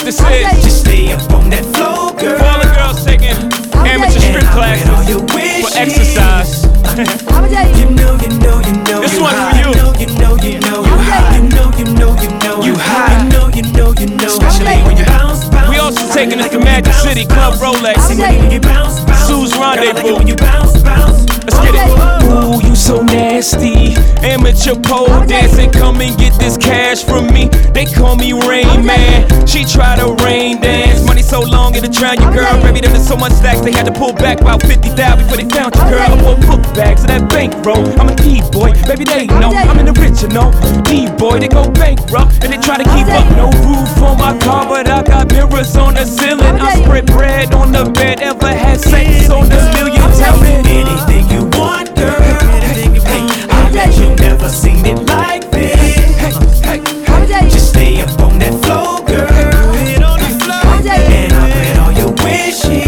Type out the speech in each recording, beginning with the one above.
this is. Just stay up on that floor, girl. For all the girls taking amateur strip classes for exercise. You know. This you one's hot. for you. You know you hot. You hot. You know. Especially when you bounce. We also taking this to Magic City Club Rolex. Sue's Rendezvous. When you bounce. Let's get it. Ooh, you so nasty. Amateur pole dancing, come and get this cash from me. They call me Rain Man. She try to rain dance. Money so long it'll drown your girl. Baby, there was so much stacks they had to pull back about 50,000 before they found your girl. I wore book bags of that bankroll. I'm a D-boy, baby they know I'm an original D-boy. They go bankrupt and they try to keep up. No roof on my car, but I got mirrors on the ceiling. I spread bread on the bed. Ever had sex on the million? Tell me anything you want, girl. I bet you never seen it like this. Just stay up on that floor, girl. And I'll grant all your wishes.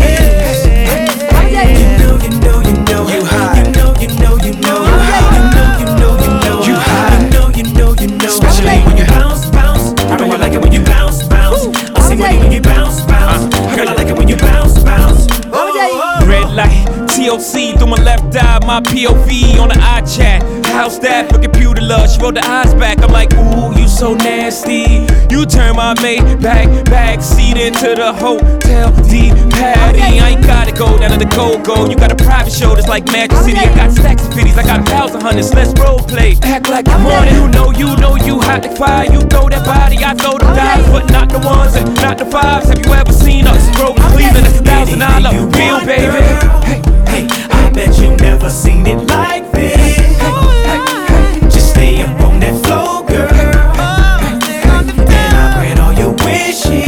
You know. You hot. You know. You hot. You know. Especially when you bounce. I know I like it when you bounce. I see money when you bounce. Girl, I like it when you bounce. Red light, TOC through my left eye, my POV on the iChat. How's that for computer love? She rolled the eyes back. I'm like, ooh, you so nasty. You turn my back seat into the hotel D Patty. I ain't gotta go down to the go. You got a private show that's like Magic City. I got stacks of fitties, I got 1,000. Let's role play. Act like you want it. You hot like fire. You throw that body, I throw the dimes, but not the ones and not the fives. Have you ever seen us broke Cleveland? That's $1,000 bill, baby. Hey, I bet you never seen it like this. Just stay up on that floor, girl. And I'll grant all your wishes.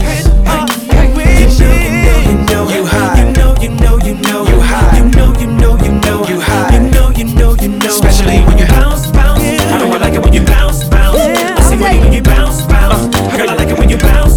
You know. You hot. You know. You hot. You know. Especially when you bounce. I know I like it when you bounce. I see money when you bounce. Girl, I like it when you bounce.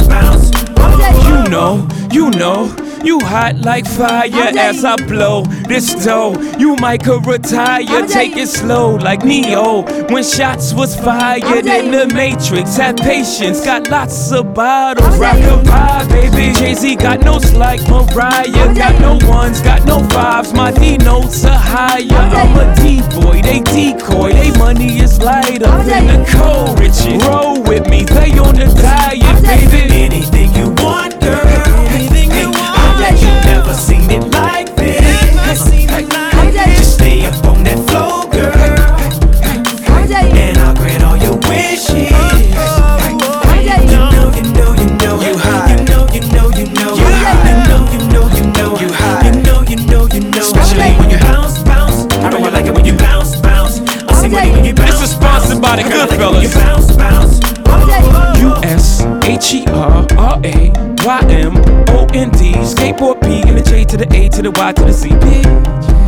You know, you hot like fire as I blow this dough. You might could retire, take it slow like Neo. When shots was fired in the Matrix, have patience, got lots of bottles. Rock-a-bye, baby. Jay-Z got notes like Mariah, got no ones, got no fives. My D notes are higher. I'm a D-boy, they decoy, they money is lighter than the cold Richie. Roll with me, they on the diet, baby. Anything you want, girl. I bet you never seen it like this. Just stay up on that floor, girl. And I'll grant all your wishes. You know. You hot. You know. You know. Especially when you bounce. I know I like it when you bounce. I see money when you bounce. This is sponsored by the Goodfellas. USHERRAYMOND. Skateboard P and the J to the A to the Y to the Z, bitch.